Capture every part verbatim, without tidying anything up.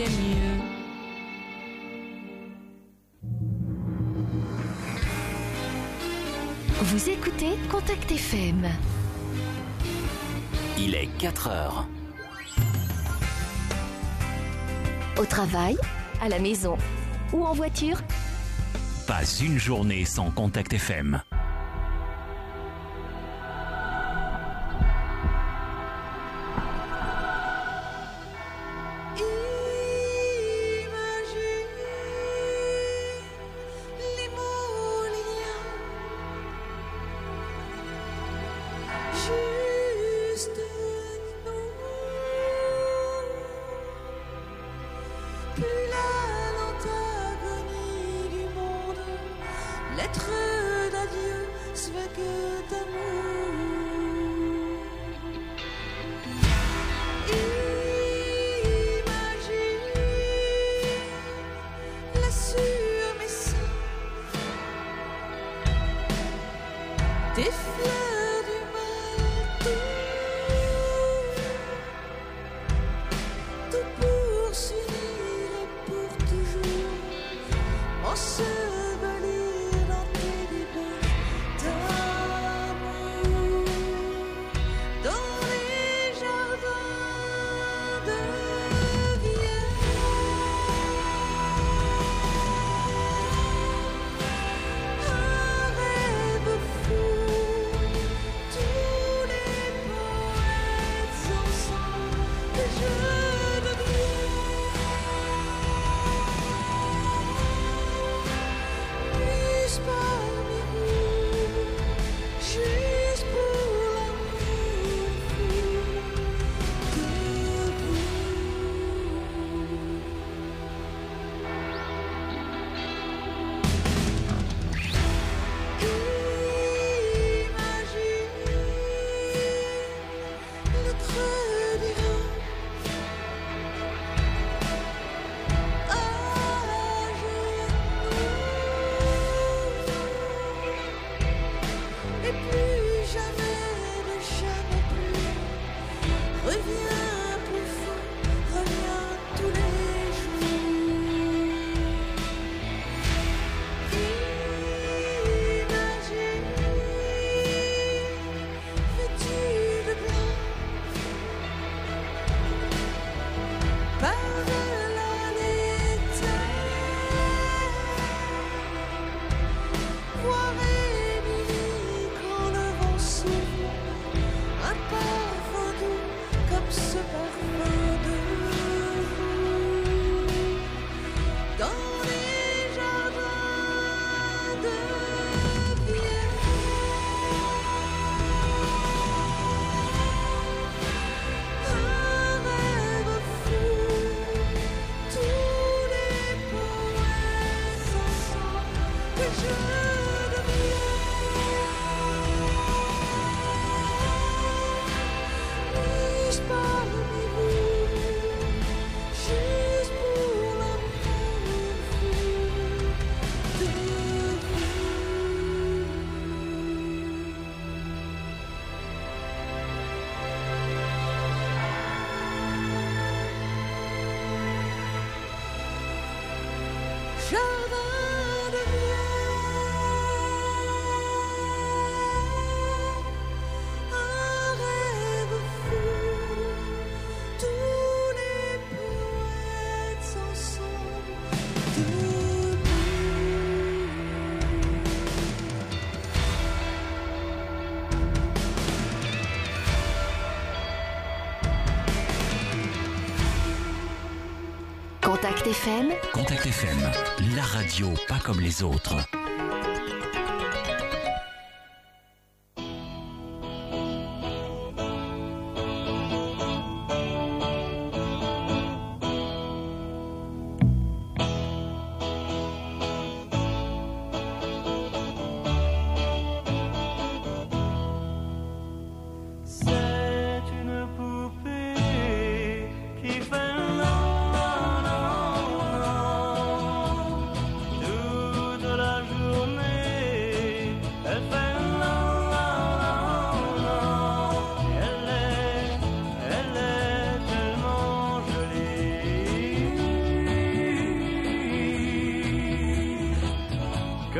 et mieux. Vous écoutez Contact F M. Il est quatre heures. Au travail, à la maison ou en voiture, pas une journée sans Contact F M. Contact F M. Contact F M, la radio pas comme les autres. Toute la journée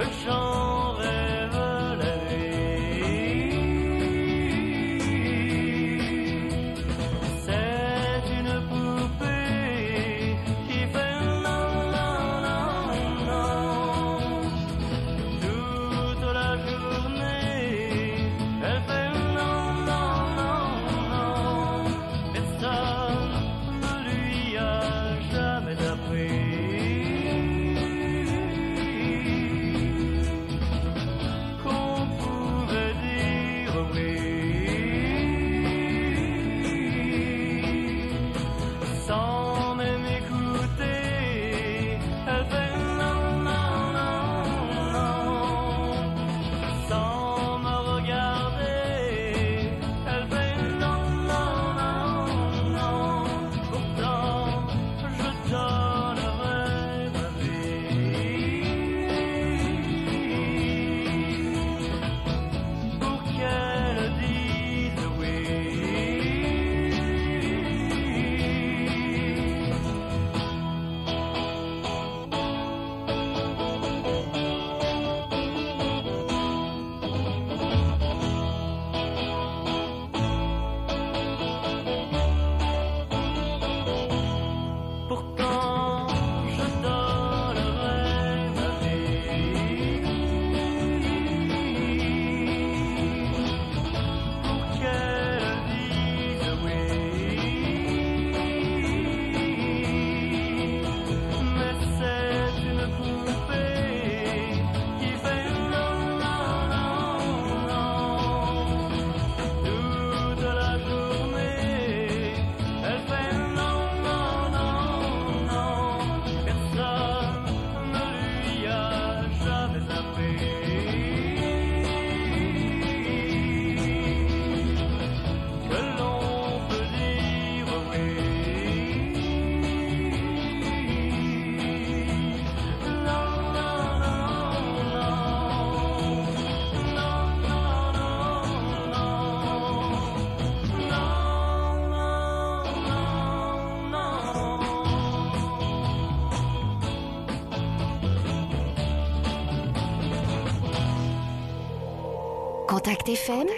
Contact F M.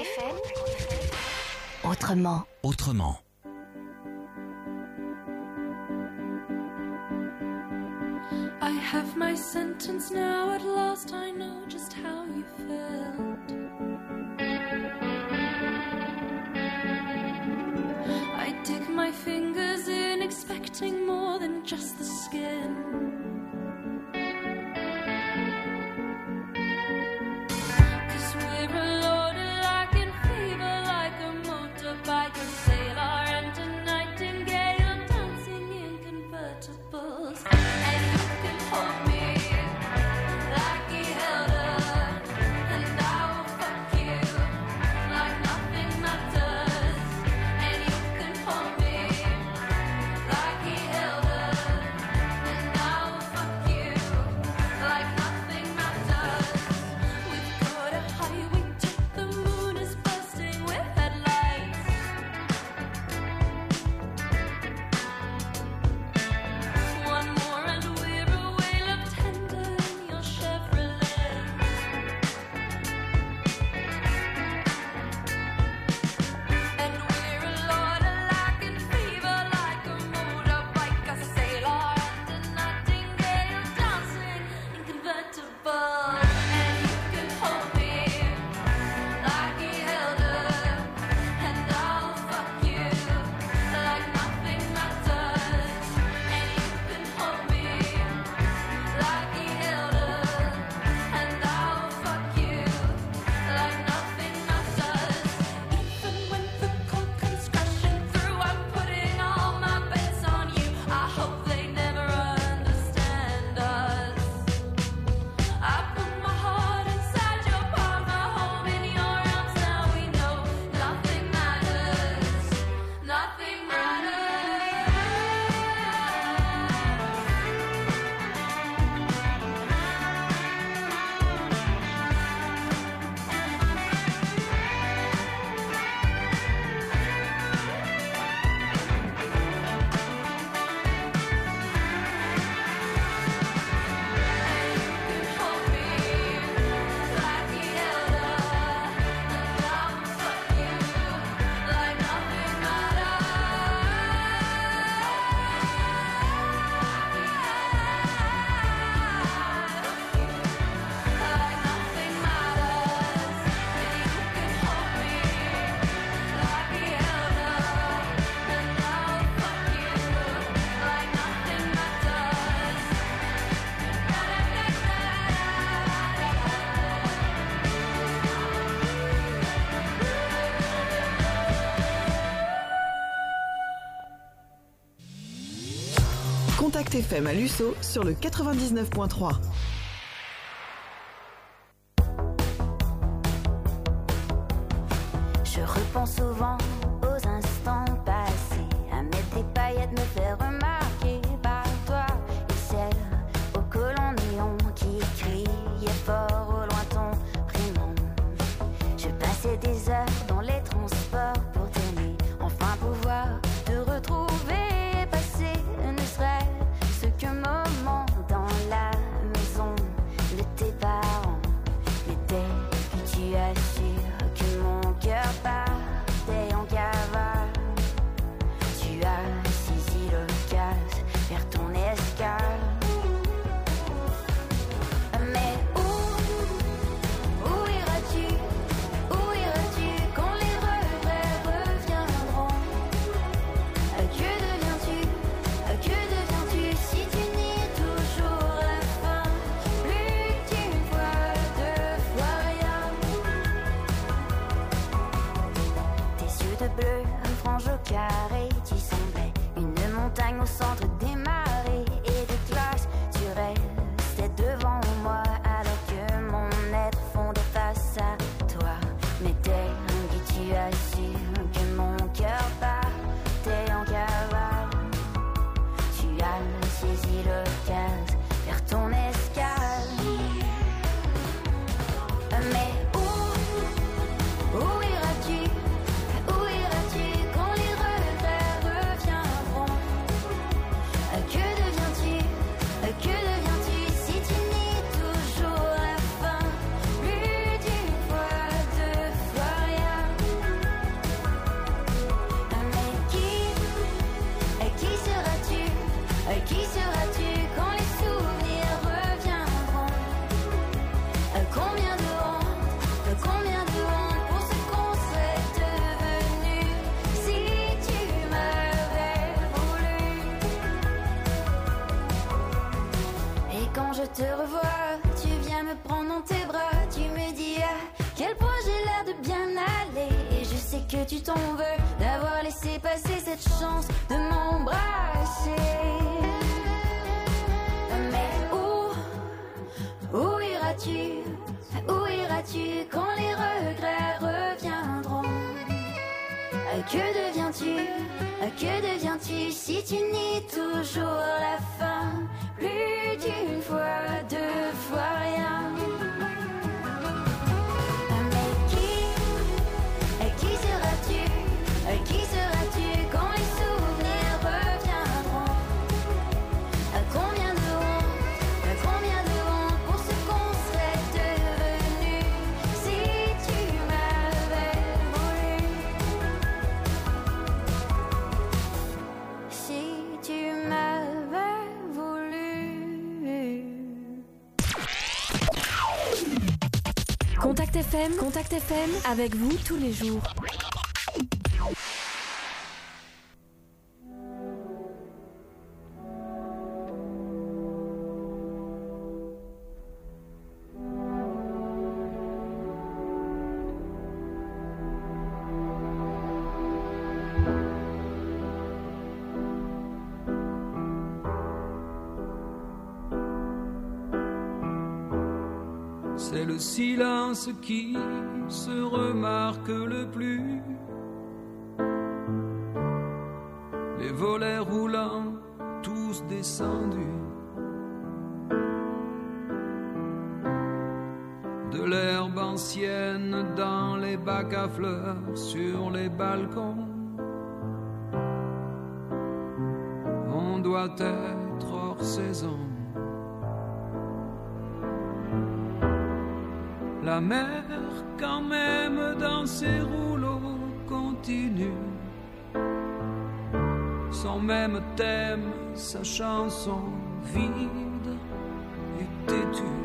Autrement. Autrement. I have my sentence now, at last I know just how you felt. I dig my fingers in, expecting more than just the skin. And Contact F M à Luçon sur le quatre-vingt-dix-neuf point trois. Je repense souvent aux instants passés, à mettre des paillettes, me faire remarquer par toi. Le ciel au colon néon qui criait fort au loin ton prénom. Je passais des heures dans les transports pour t'aimer, enfin pouvoir te retrouver, passer ne serait-ce qu'un moment dans la maison de tes parents. Mais dès que tu as su que mon cœur partait en cavale, tu as saisi l'occasion, faire ton escale. Mais où, où iras-tu, où iras-tu quand les regrets reviendront? Que deviens-tu, que deviens-tu si tu nies toujours la fin? Plus qu'une fois, deux fois rien. Tes yeux de bleu, un frange au carré, tu semblais une montagne au centre des marées et de glace. Tu restais devant moi alors que mon être fondait face à toi. Mais dès que tu as su que mon cœur partait en cavale, tu as saisi l'occasion, faire ton escale. Mais où, où iras-tu, où iras-tu quand les regrets reviendront? Que deviens-tu, que deviens-tu si tu nies toujours la fin? Plus d'une fois, deux fois rien. Mais qui, qui seras-tu, qui seras-tu quand les souvenirs reviendront? Combien de honte, combien de honte pour ce qu'on serait devenu si tu m'avais voulu. Et quand je te revois, tu viens me prendre dans tes bras, tu me dis à quel point j'ai l'air de bien aller. Et je sais que tu t'en veux d'avoir laissé passer cette chance de m'embrasser. Mais où, où iras-tu, où iras-tu quand les regrets reviendront? Que deviens-tu, que deviens-tu si tu nies toujours la fin? Plus d'une fois, deux fois rien. Mais qui, qui seras-tu, qui seras-tu quand les souvenirs reviendront? Combien de honte, combien de honte pour ce qu'on serait devenu si tu m'avais voulu. Si tu m'avais voulu. Contact F M, Contact F M, avec vous tous les jours. C'est le silence qui se remarque le plus. Les volets roulants, tous descendus. De l'herbe ancienne dans les bacs à fleurs, sur les balcons. On doit être hors saison. La mer, quand même, dans ses rouleaux, continue son même thème, sa chanson vide et têtue.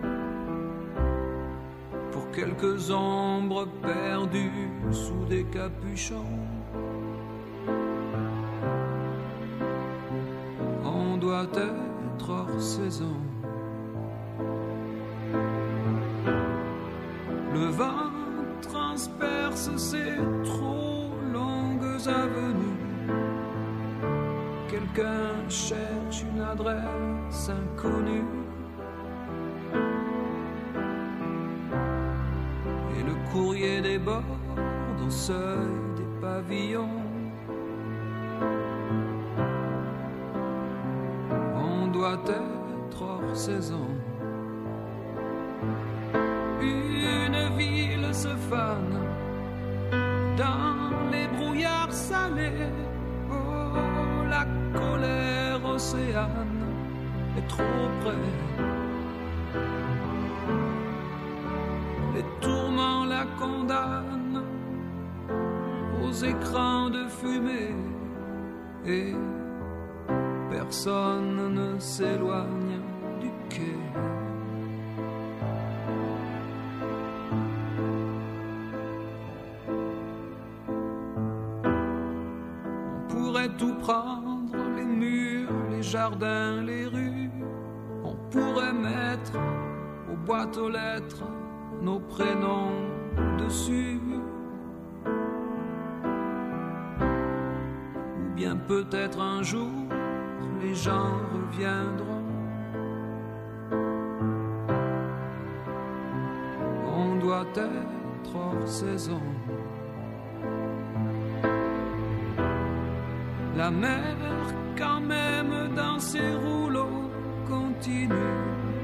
Pour quelques ombres perdues sous des capuchons, on doit être hors saison. Le vent transperce ces trop longues avenues quelqu'un cherche une adresse inconnue. Et le courrier déborde au seuil des pavillons. On doit être hors saison. Une ville se fane dans les brouillards salés. Oh, la colère océane est trop près. Les tourments la condamnent aux écrans de fumée. Et personne ne s'éloigne du quai. Tout prendre, les murs, les jardins, les rues. On pourrait mettre aux boîtes aux lettres nos prénoms dessus. Ou bien peut-être un jour les gens reviendront. On doit être hors saison. La mer, quand même, dans ses rouleaux, continue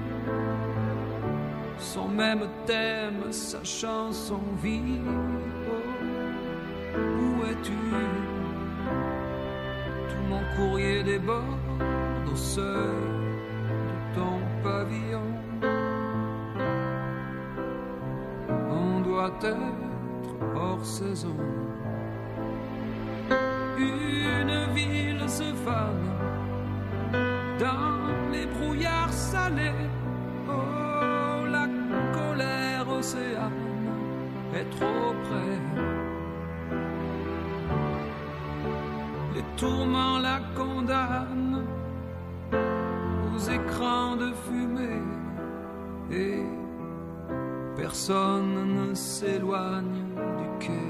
son même thème, sa chanson vit. Oh, où es-tu? Tout mon courrier déborde au seuil de ton pavillon. On doit être hors saison. Une ville se fane dans les brouillards salés. Oh, la colère océane est trop près. Les tourments la condamnent aux écrans de fumée. Et personne ne s'éloigne du quai.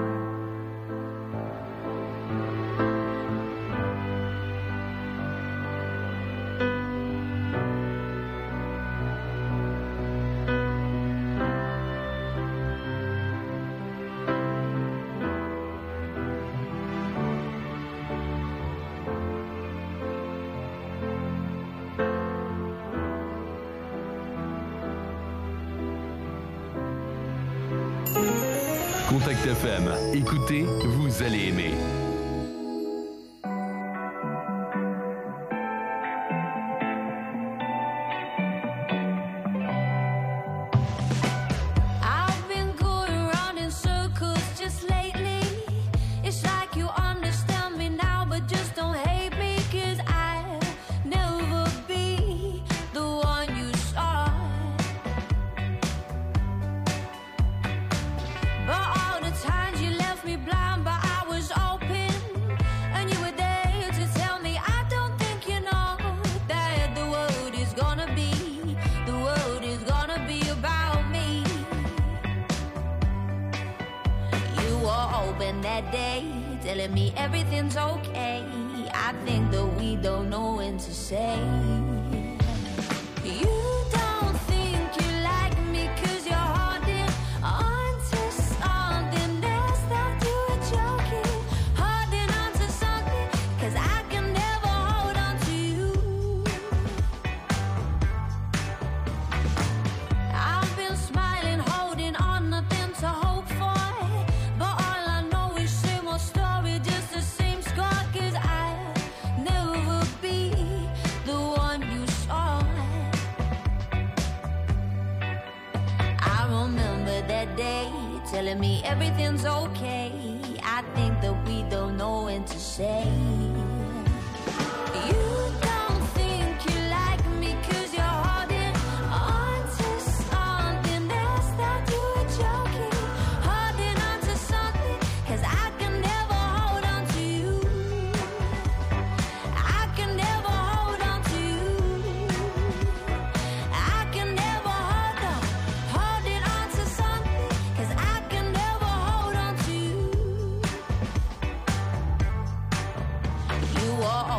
Contact F M. Écoutez, vous allez aimer.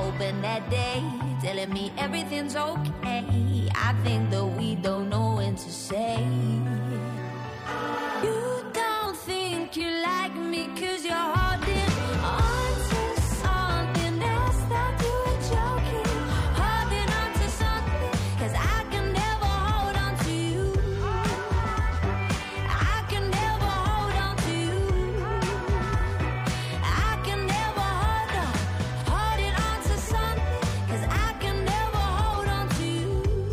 hoping that day, telling me everything's okay. I think that we don't know when to say. You don't think you like me 'cause you're holding on to something else that you were joking. Holding on to something 'cause I can never hold on to you. I can never hold on to you. I can never hold on, holding on to something 'cause I can never hold on to you.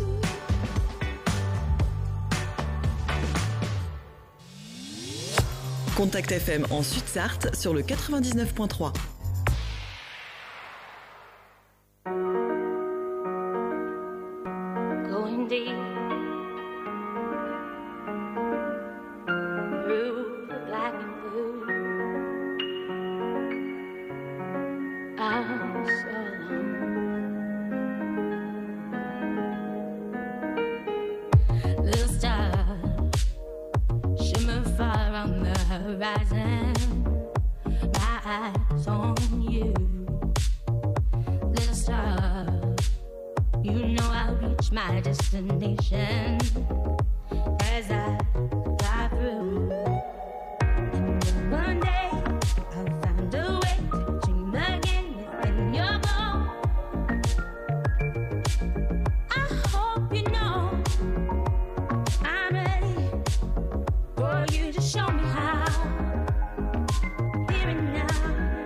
Contact F M en Sud-Sarthe sur le quatre-vingt-dix-neuf point trois. Going deep through the black and blue. I'm so alone. Little star, shimmer far on the horizon. My eyes on you. Little star, you know I'll reach my destination as I fly through. And one day I'll find a way to dream again within your glow. I hope you know I'm ready for you to show me how. Here and now,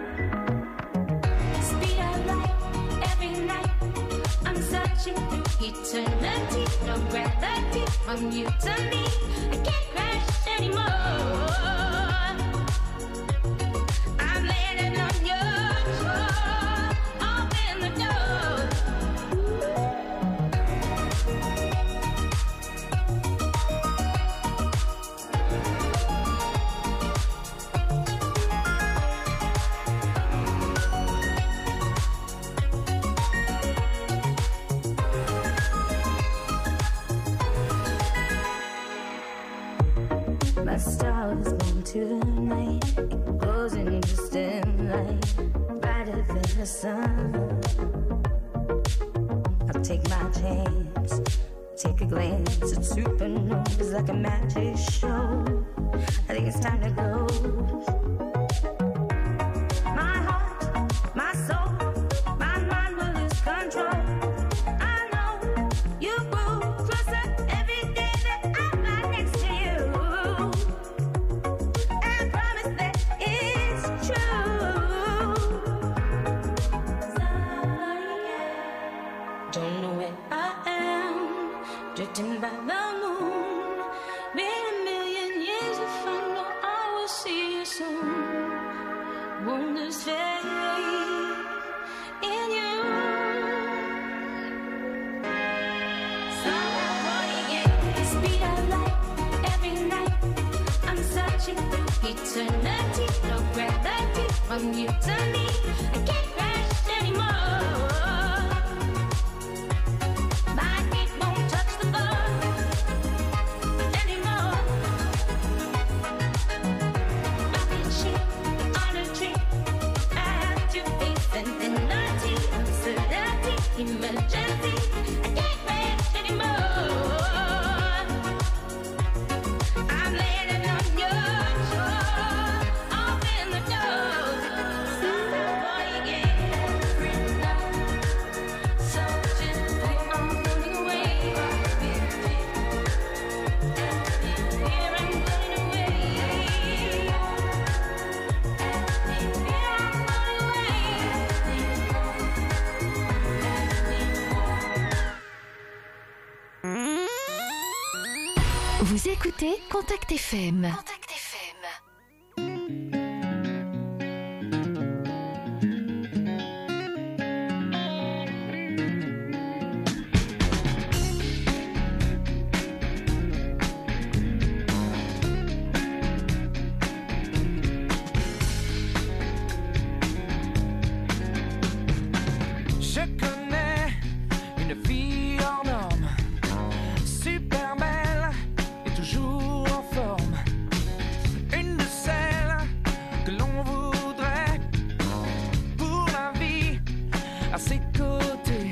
speed of light every night. I'm searching through eternity, no gravity from you to me. I can't crash anymore. I'm landing on your shore. Open the door. My star is born tonight. It glows in a distant light, brighter than the sun. I'll take my chance, take a glance at supernovas like a magic show. I think it's time to go. My heart, my soul, my mind will lose control. I know you move closer every day that I'm right next to you. I promise that it's true. Don't know where I am, drifting by the moon. Been a million years if I know I will see you soon. Wonders fade in you. Speed of light every night. I'm searching through eternity, no gravity from you to me. I can't crash anymore. My feet won't touch the floor anymore. Rocket ship on a tree. I have to face infinity, uncertainty, emergency. I can't crash anymore. I'm landing on your shore. Open the door. Something for you again. So gently I'm floating away. Here I'm floating away. Here I'm floating away. Vous écoutez Contact F M. Contact F M. Je connais une fille hors norme, super belle et toujours en forme. Une de celles que l'on voudrait pour la vie, à ses côtés.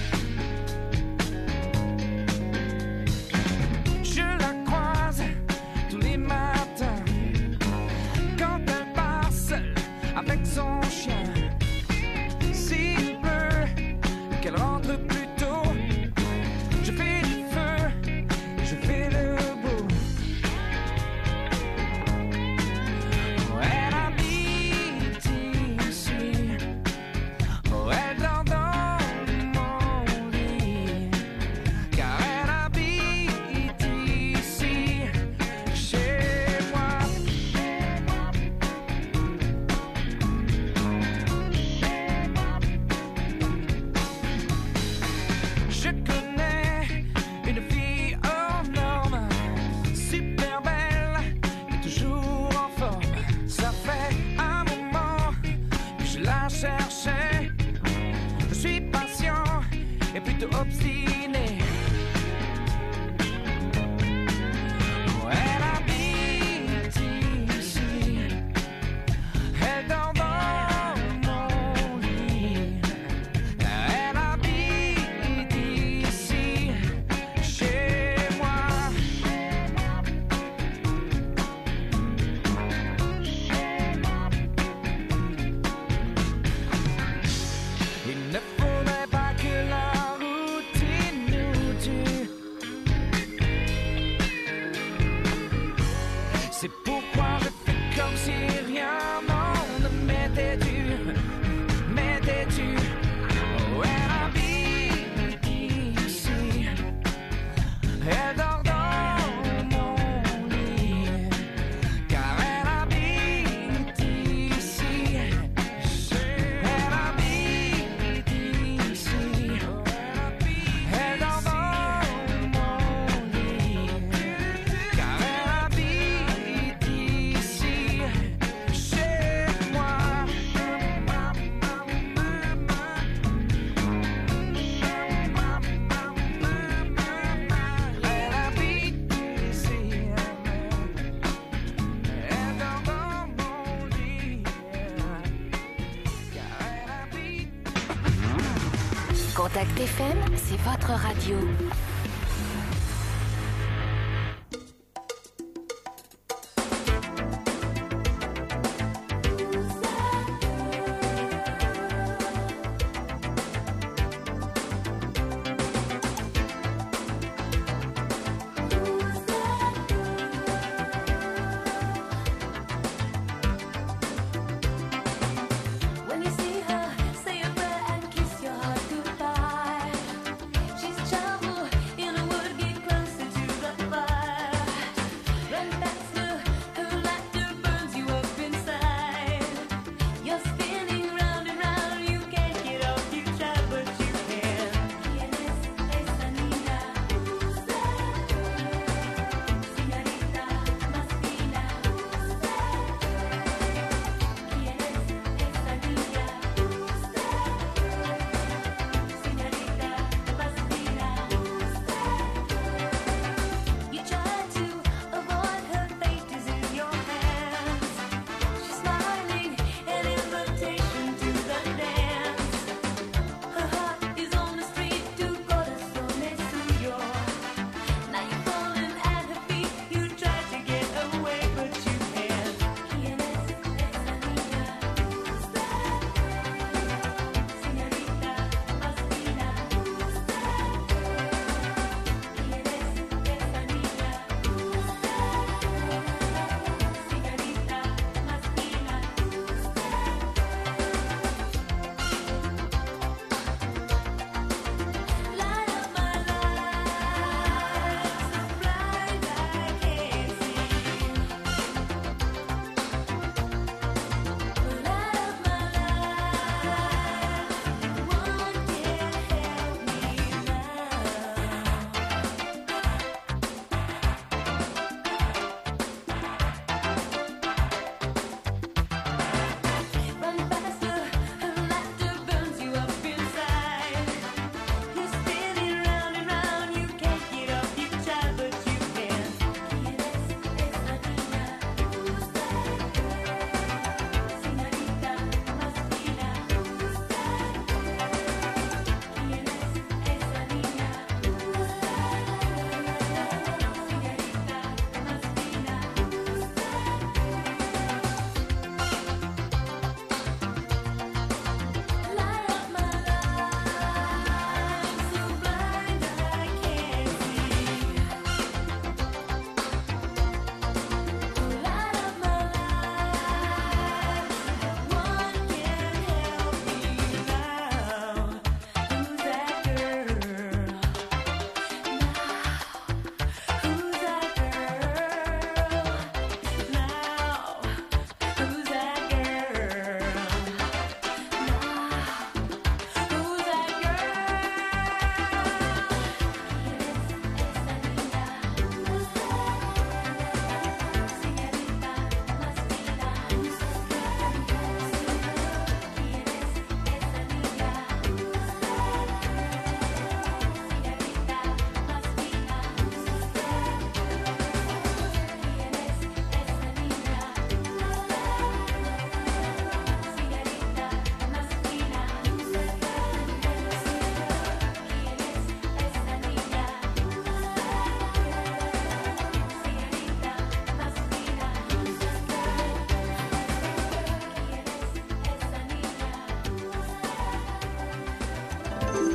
Je la croise tous les matins quand elle part seule avec son chien. S'il pleut, qu'elle rentre plus tôt, je fais du feu, je fais le beau. Elle habite ici, oh, elle dort dans mon lit, car elle habite ici, chez moi. Je connais une fille hors norme, super belle et toujours en forme. Ça fait un moment que je la cherchais. Je suis patient et plutôt obstiné. Elle habite ici, elle dort dans mon lit. Elle habite ici, chez moi. Il ne faudrait pas que la routine nous tue. C'est pourquoi je fais comme si rien non, ne m'était dû, m'était dû. Oh, elle habite ici, elle dort dans mon lit, car elle habite ici, elle habite ici, elle dort dans mon lit, car elle habite ici, chez moi. Elle habite ici, elle dort dans mon lit, car elle habite. Contact F M, c'est votre radio. When you see her, say a prayer and kiss your heart goodbye. She's trouble,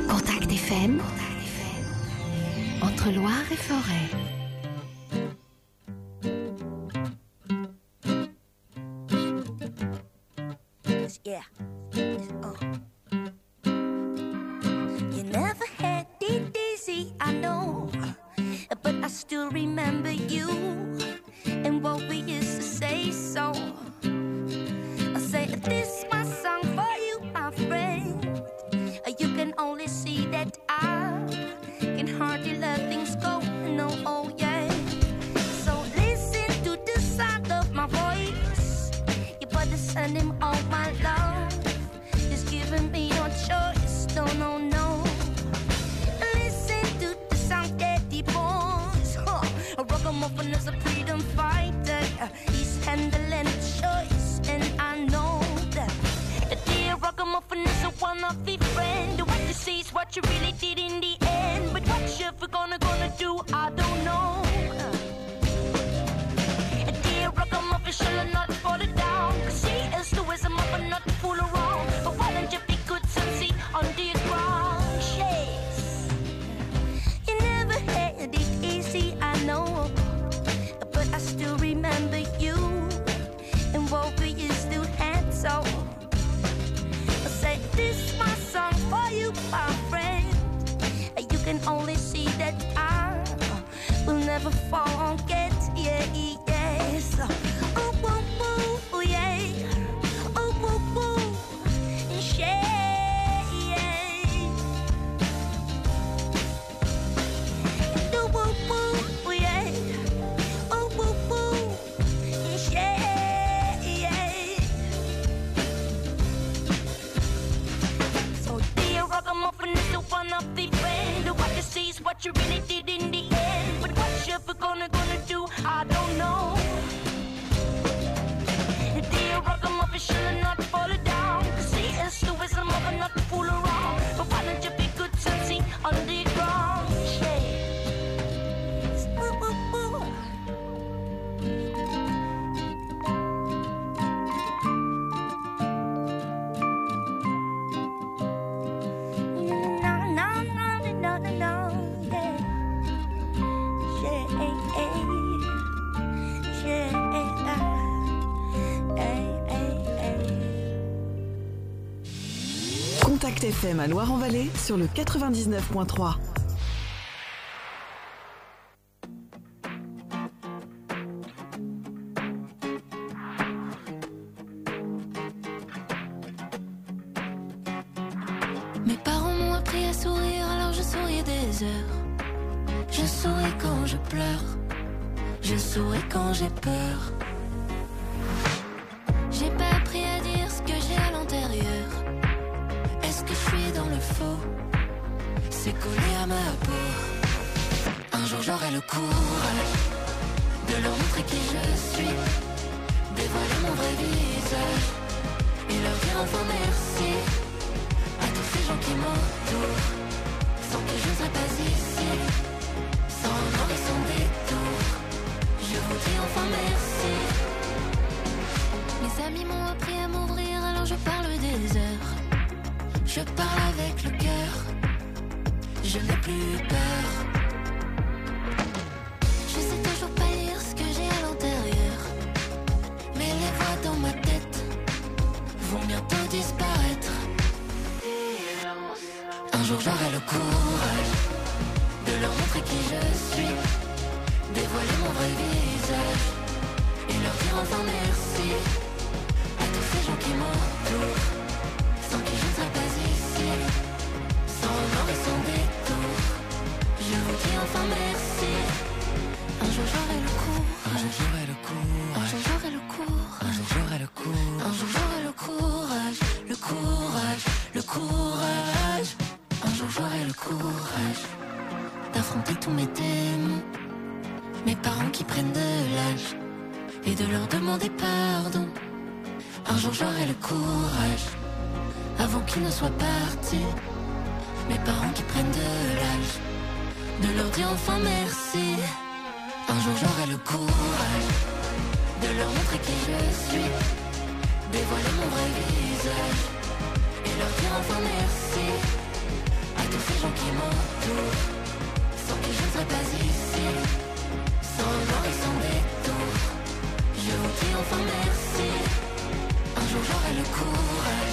Contact F M, entre Loire et Forêt. Yeah. Oh. You never had it easy, I know, but I still remember you and what we used to say. So I say this my song for you, my friend. You can only see that I can hardly let things go. No, oh yeah. So listen to the sound of my voice. You better send him all my love. Just giving me no choice. No, no, no. Listen to the sound that he pours. Huh. A ragamuffin is a freedom fighter. He's handling his choice, and I know that. A dear ragamuffin is a one-off friend. What you see is what you really did in the end. But what you ever gonna gonna do, I don't know. A dear ragamuffin shall not fall down. Cause he is the wisdom of a not to fool around. But why don't you be good and see on the ground? Yes. You never had it easy, I know. But I still remember you and what we used to have. So I say this my song for you, my friend. You can only see that I will never forget. Yeah, yes. Oh, woo, woo, yeah. Oh, woo, woo, yeah, yeah. Do woo, woo, yeah. Oh, woo, woo, yeah, yeah. So dear ragamuffin is the one of the friend. What you see is what you really did in the end. But what you ever gonna gonna do, I don't know. Dear ragamuffin shall not fall down. Cause he is the wisdom of a not to fool around. But why don't you be good and see on the ground? Yeah. Woo, woo, woo. No, no, no, no, no, no, yeah. Yeah, yeah, yeah, hey, hey, hey. Contact F M à Loire-en-Vallée sur le quatre-vingt-dix-neuf point trois. Mes parents m'ont appris à sourire, alors je souriais des heures. Je souris quand je pleure, je souris quand j'ai peur. J'ai pas appris à dire ce que j'ai à l'intérieur. Est-ce que je suis dans le faux? C'est collé à ma peau. Un jour j'aurai le courage de leur montrer qui je suis, dévoiler mon vrai visage et leur dire enfin merci à tous ces gens qui m'entourent, sans qui je ne serais pas ici, sans remords et sans détour. Je vous dis enfin merci. Mes amis m'ont appris à m'ouvrir, alors je parle des heures. Je parle avec le cœur, je n'ai plus peur. Je sais toujours pas lire ce que j'ai à l'intérieur, mais les voix dans ma tête vont bientôt disparaître. Un jour j'aurai le courage de leur montrer qui je suis, dévoiler mon vrai visage et leur dire enfin merci à tous ces gens qui m'entourent, sans qui je ne serais pas ici, sans remords et sans détour. Je vous dis enfin merci. Un jour j'aurai le courage, un jour j'aurai le courage, un jour j'aurai le courage, un jour j'aurai le courage, un jour j'aurai le courage, le courage, le courage. Un jour j'aurai le courage d'affronter tous mes démons, mes parents qui prennent de l'âge et de leur demander pardon. Un jour j'aurai le courage, avant qu'ils ne soient partis, mes parents qui prennent de l'âge, de leur dire enfin merci. Un jour j'aurai le courage de leur montrer qui je suis, dévoiler mon vrai visage et leur dire enfin merci à tous ces gens qui m'entourent, sans qui je ne serais pas ici, sans remords et sans détour. Je vous dis enfin merci, un jour j'aurai le courage.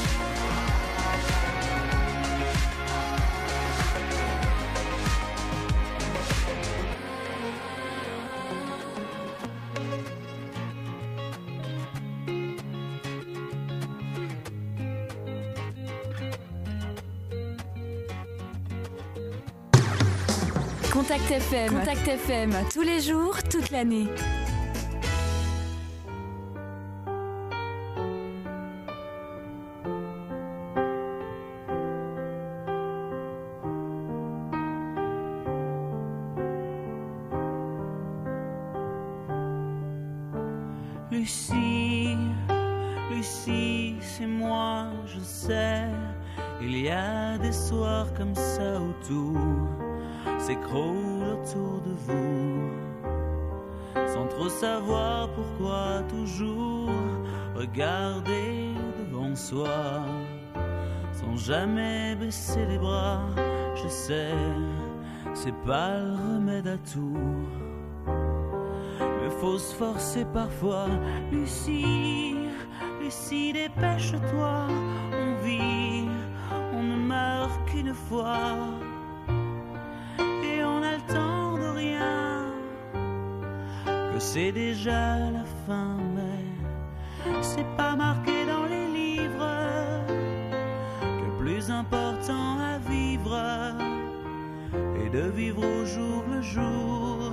Contact F M, Contact F M, tous les jours, toute l'année. Lucie, Lucie, c'est moi, je sais. Il y a des soirs comme ça autour s'écroule autour de vous, sans trop savoir pourquoi toujours regarder devant soi, sans jamais baisser les bras. Je sais, c'est pas le remède à tout, mais faut se forcer parfois. Lucie, Lucie, dépêche-toi, on vit, on ne meurt qu'une fois. C'est déjà la fin, mais c'est pas marqué dans les livres que le plus important à vivre est de vivre au jour le jour.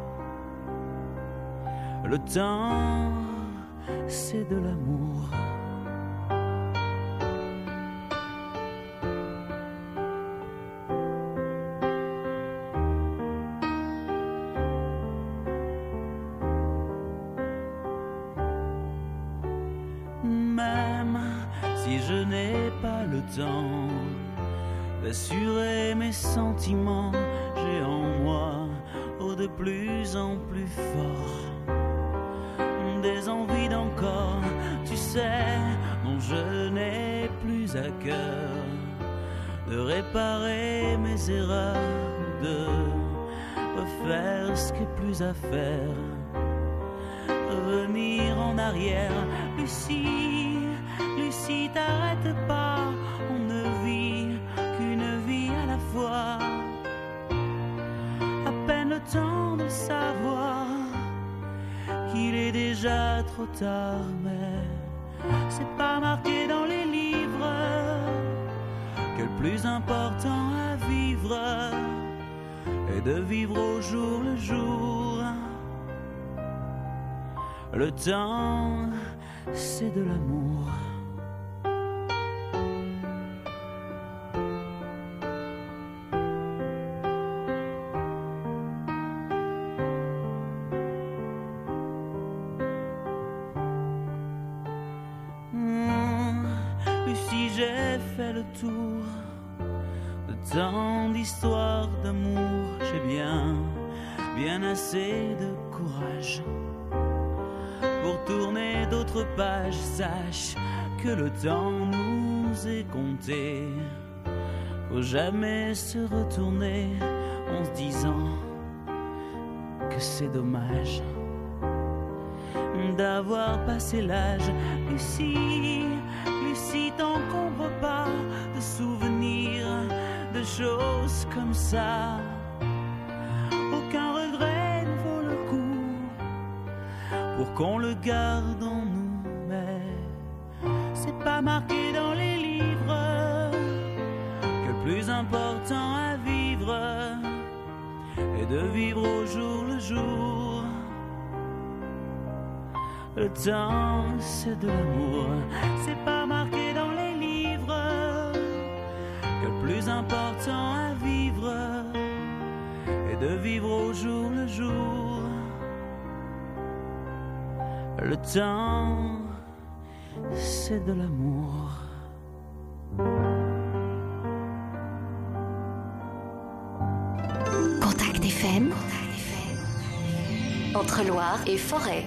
Le temps, c'est de l'amour. D'assurer mes sentiments, j'ai en moi, oh de plus en plus fort, des envies d'encore, tu sais, dont je n'ai plus à cœur, de réparer mes erreurs, de refaire ce qui est plus à faire, revenir en arrière. Lucie, Lucie, t'arrête pas, on ne vit qu'une vie à la fois. À peine le temps de savoir qu'il est déjà trop tard, mais c'est pas marqué dans les livres que le plus important à vivre est de vivre au jour le jour. Le temps, c'est de l'amour. Tour de tant d'histoires d'amour, j'ai bien, bien assez de courage pour tourner d'autres pages. Sache que le temps nous est compté, faut jamais se retourner en se disant que c'est dommage d'avoir passé l'âge. Lucie, Lucie, t'encombre pas de souvenirs, de choses comme ça. Aucun regret ne vaut le coup pour qu'on le garde en nous, mais c'est pas marqué dans les livres que le plus important à vivre est de vivre au jour le jour. Le temps, c'est de l'amour, c'est pas marqué dans les livres que le plus important à vivre est de vivre au jour le jour. Le temps, c'est de l'amour. Contact F M, entre Loire et Forêt.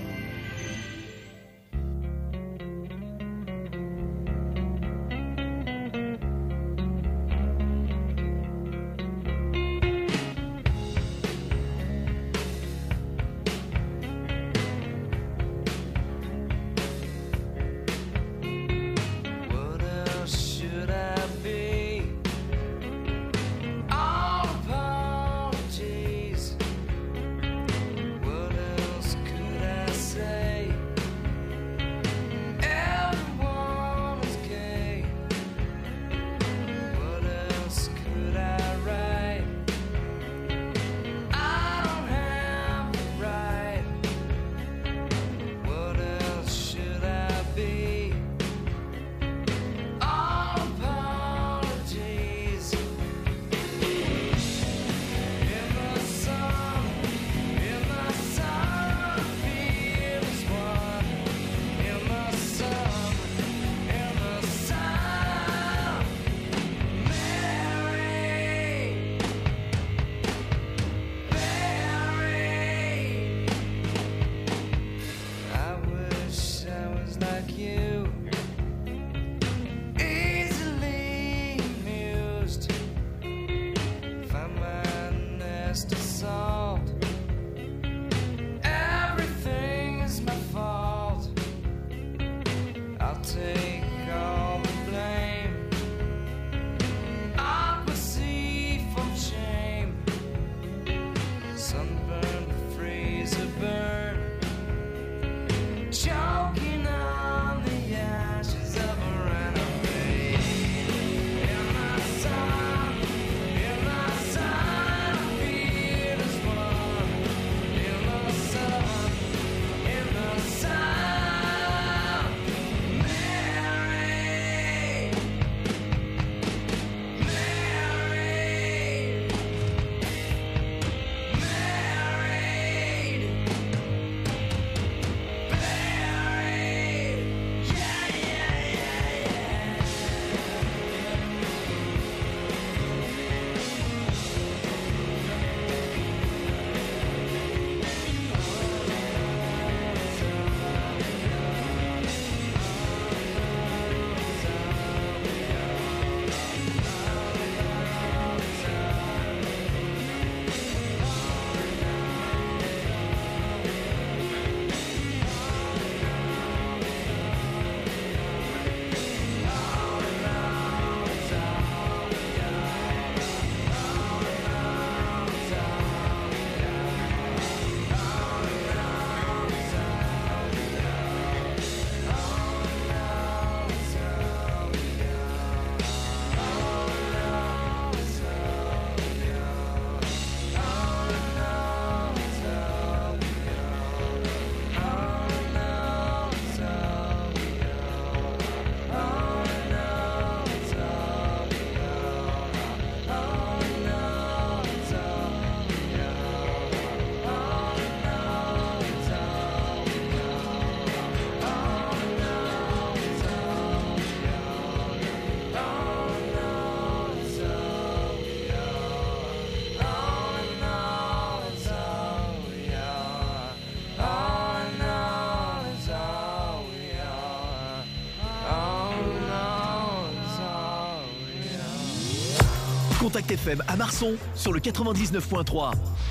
Contact F M à Marson sur le quatre-vingt-dix-neuf point trois.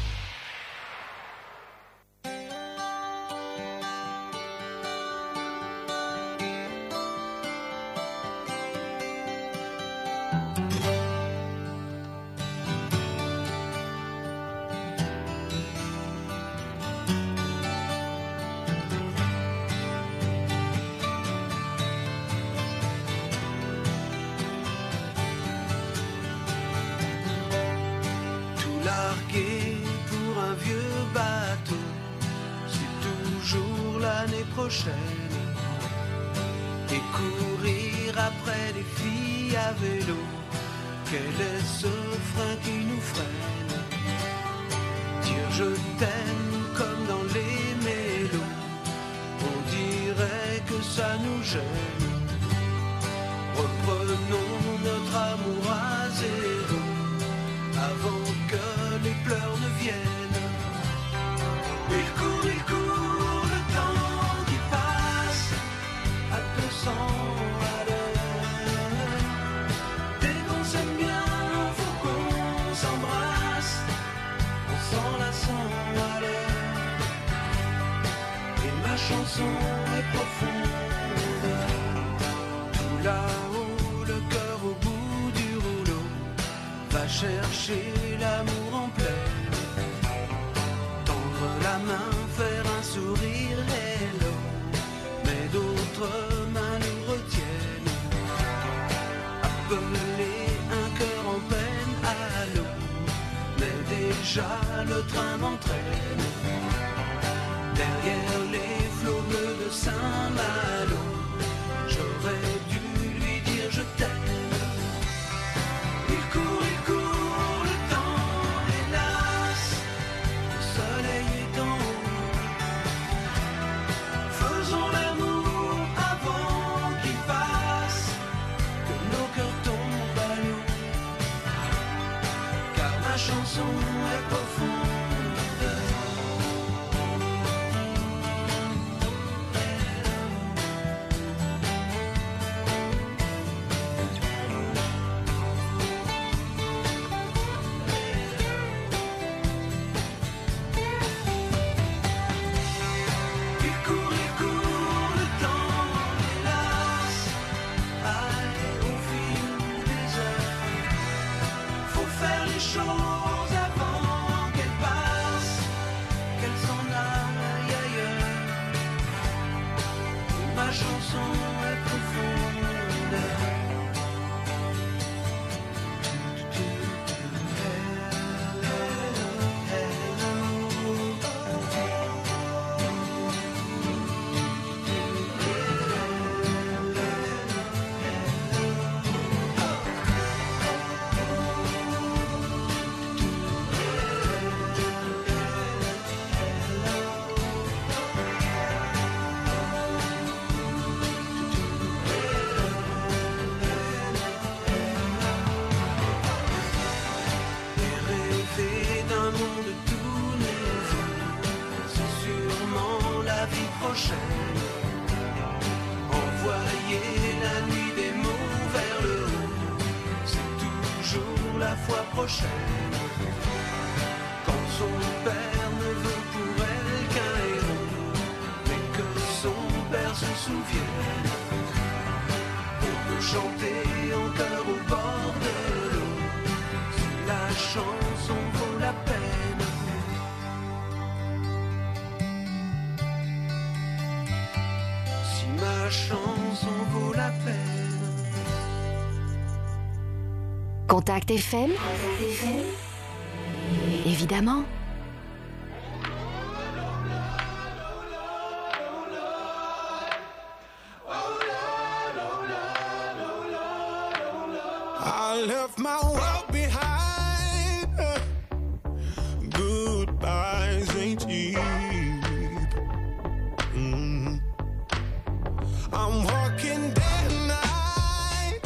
Et courir après des filles à vélo, quel est ce frein qui nous freine? Dire je t'aime comme dans les mélos, on dirait que ça nous gêne. Reprenons notre amour à zéro, avant que les pleurs ne viennent. Il court, il court, le temps qui passe à deux cents à l'heure. Dès qu'on s'aime bien, faut qu'on s'embrasse, on s'enlaçant à l'heure. Et ma chanson est profonde, tout là-haut, le cœur au bout du rouleau, va chercher l'amour en pleine. Tendre la main, faire un sourire, hello, mais d'autres mains nous retiennent. Appeler un cœur en peine, allô, mais déjà le train m'entraîne. Derrière les flots bleus de Saint-Malo, j'aurais dû lui dire je t'aime. Il court, il court, le temps, hélas, le soleil est en haut. Faisons l'amour avant qu'il passe, que nos cœurs tombent à l'eau. Car ma chanson est profonde. Contact F M, évidemment. I left my world behind. Goodbyes ain't cheap. Mm. I'm walking day and night.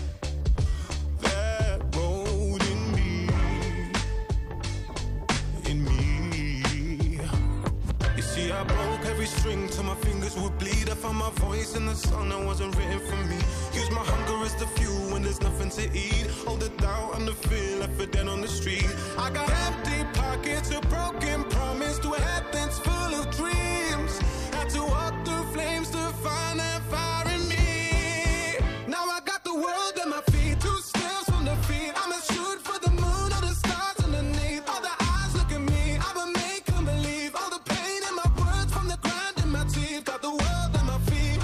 That road in me, in me. You see, I broke every string till my fingers would bleed. I found my voice in the song that wasn't written for me. Use my hunger as the fuel when there's nothing to eat. All the doubt and the fear left for dead on the street. I got empty pockets, a broken promise to a head that's full of dreams. Had to walk through flames to find that fire in me. Now I got the world at my feet, two steps from defeat. I'm a shoot for the moon or the stars underneath. All the eyes look at me, I'm a make them believe. All the pain in my words from the grind in my teeth. Got the world at my feet.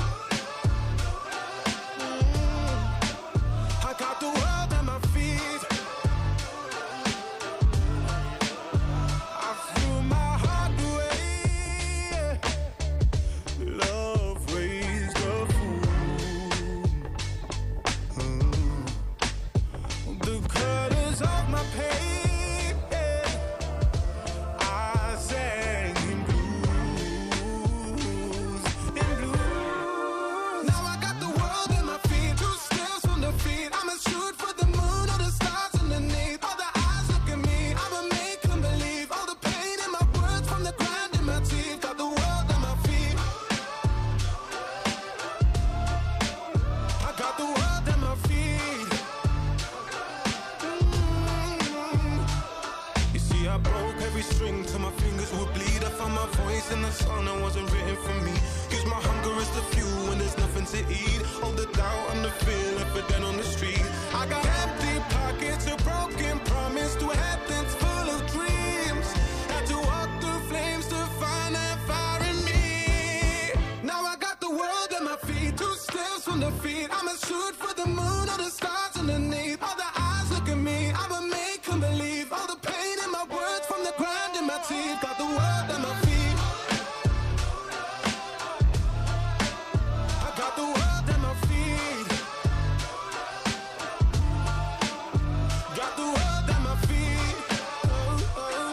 Mm. I got the world at my feet. I threw my heart away. Love raised the fool. Mm. The colors of my pain, I sang in blues, in blues. Now I got the world at my feet, two steps from defeat. I'm a shoot for the moon or the stars underneath. All the eyes look at me, I'm a make them believe. All the pain in my words from the grind in my teeth. Got the world at my feet. I got the world at my feet. Mm. You see, I broke every string till my fingers would bleed. I found my voice in the song that wasn't written for me. Use my hunger as the fuel when there's nothing to eat. All the doubt and the fear left for dead on the street. I got empty pockets, a broken promise to a head that's full of dreams. Had to walk through flames to find that fire in me. Now I got the world at my feet, two steps from defeat. I'm a shoot for the moon or the stars underneath. All the eyes look at me, I'm a make them believe. All the pain in my words from the grind in my teeth. Got the world at my feet. I got the world at my feet. Got the world at my feet. Oh, oh.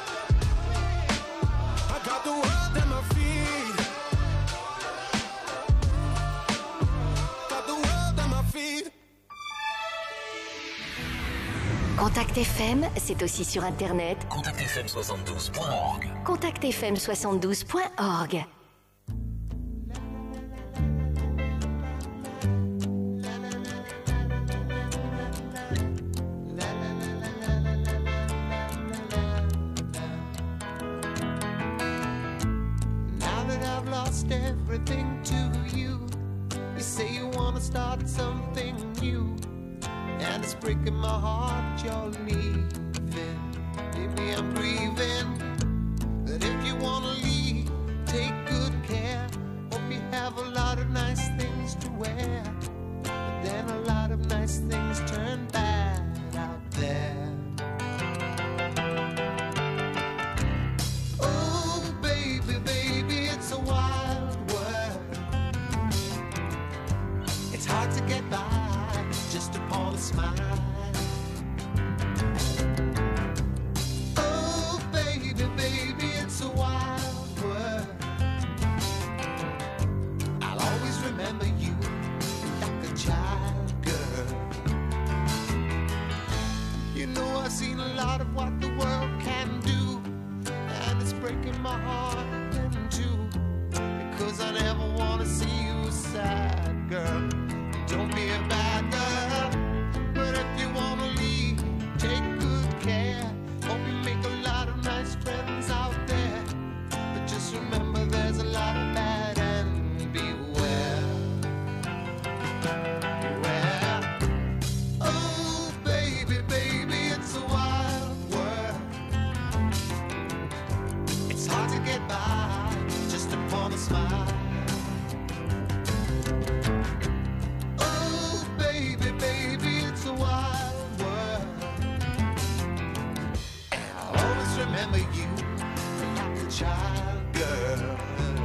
I got the world at my feet. Got the world at my feet. Contact F M, c'est aussi sur Internet. Contact F M soixante-douze point org. Contact F M soixante-douze point org. Now that I've lost everything to you, you say you wanna start something new, and it's breaking my heart you're leaving. Maybe I'm grieving, but if you wanna leave, take good care. Hope you have a lot of nice things to wear, but then a lot of nice things turn bad out there. Oh, baby, baby, it's a wild world. It's hard to get by just upon a smile. Oh, baby, baby, it's a wild world. I'll always remember you like a child, girl. You know I've seen a lot of what the world can do, and it's breaking my heart in two, because I never wanna see you sad, girl. Don't be a bad girl, but if you wanna leave, take good care. Hope you make a lot of nice friends out there, but just remember there's a lot of bad and beware. Beware. Oh, baby, baby, it's a wild world. It's hard to get by just upon a smile. Oh, baby, baby, it's a wild world. I'll always remember you like a child, girl.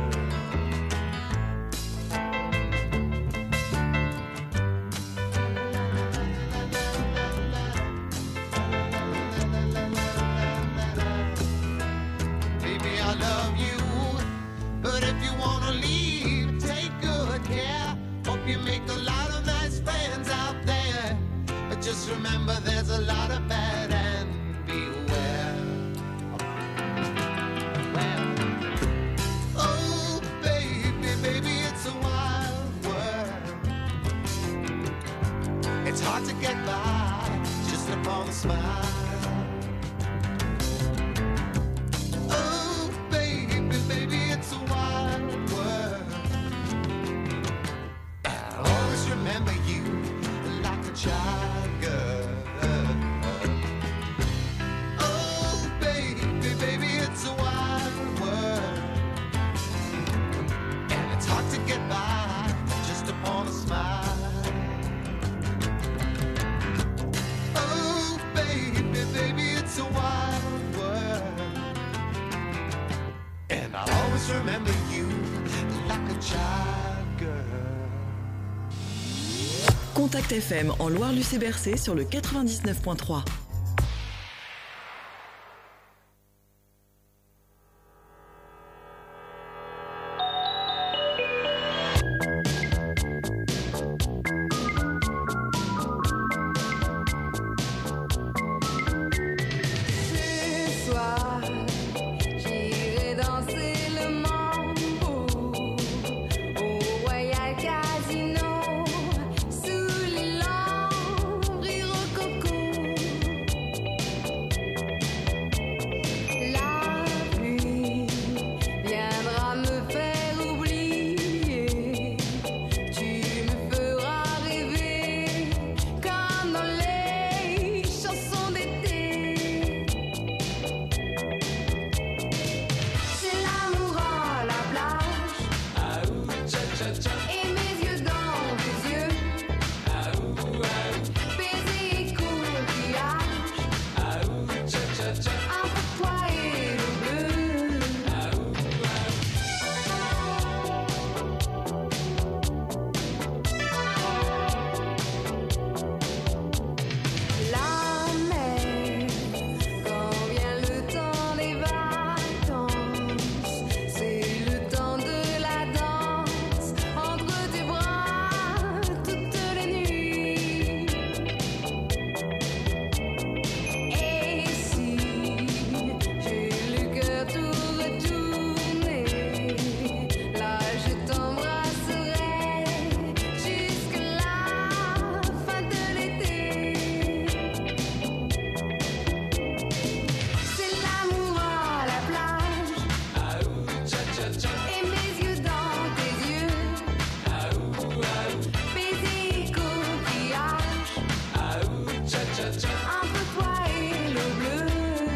Baby, I love you, but if you wanna leave, take good care. Hope you make a lot of nice friends out there, but just remember there's a lot of bad and beware. Well, smile. Oh, baby, baby, it's a wild world. I'll always remember you like a child girl. Oh, baby, baby, it's a wild world. And it's hard to get by just upon a smile. Oh, baby, baby, it's a wild world. And I'll always remember you like a child girl. Contact F M en Loire-Luce-et-Bercé sur le quatre-vingt-dix-neuf point trois. Ce soir, j'irai danser le mambo au Royal Casino, sous les lambris rococo. La pluie viendra me faire oublier. Tu me feras rêver comme dans les chansons d'été. C'est l'amour à la plage, et mes yeux dans tes yeux, baiser et coquillage, entre toi et le bleu. La mer, quand vient le temps des vacances, c'est le temps de la danse, entre tes bras toutes les nuits. Et si j'ai le cœur tout retourné, là je t'embrasserai jusqu'à la fin de l'été. C'est l'amour à la plage, et mes yeux dans tes yeux, baiser et coquillage, entre toi et le bleu.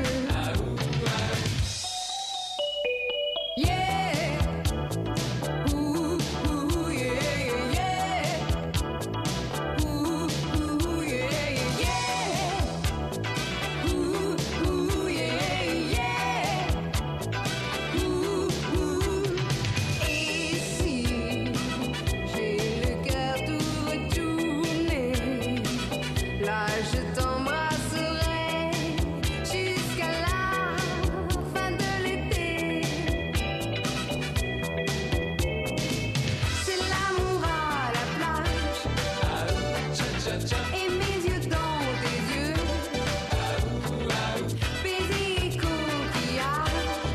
Yeah, ouh, ouh, yeah, yeah, ouh, ouh, yeah, yeah, ouh, ouh, yeah, yeah, ouh, ouh. Et si j'ai le cœur tout retourné, là je t'embrasserai jusqu'à la fin de l'été. C'est l'amour à la plage, et mes yeux dans tes yeux, baiser et coquillage,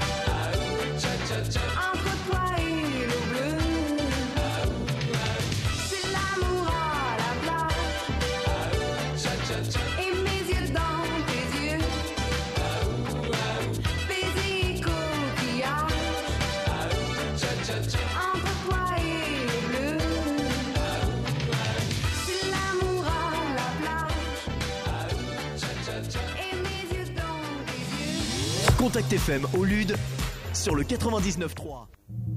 entre toi et le bleu. C'est l'amour à la plage, et mes yeux dans tes yeux, baiser et coquillage, entre toi et le bleu. C'est l'amour à la plage, et mes yeux dans tes yeux. Contact F M au Lude sur le quatre-vingt-dix-neuf trois.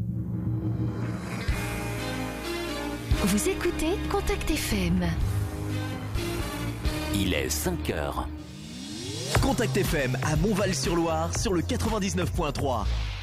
Vous écoutez Contact F M. Il est cinq heures. Contact F M à Montval-sur-Loire sur le quatre-vingt-dix-neuf point trois.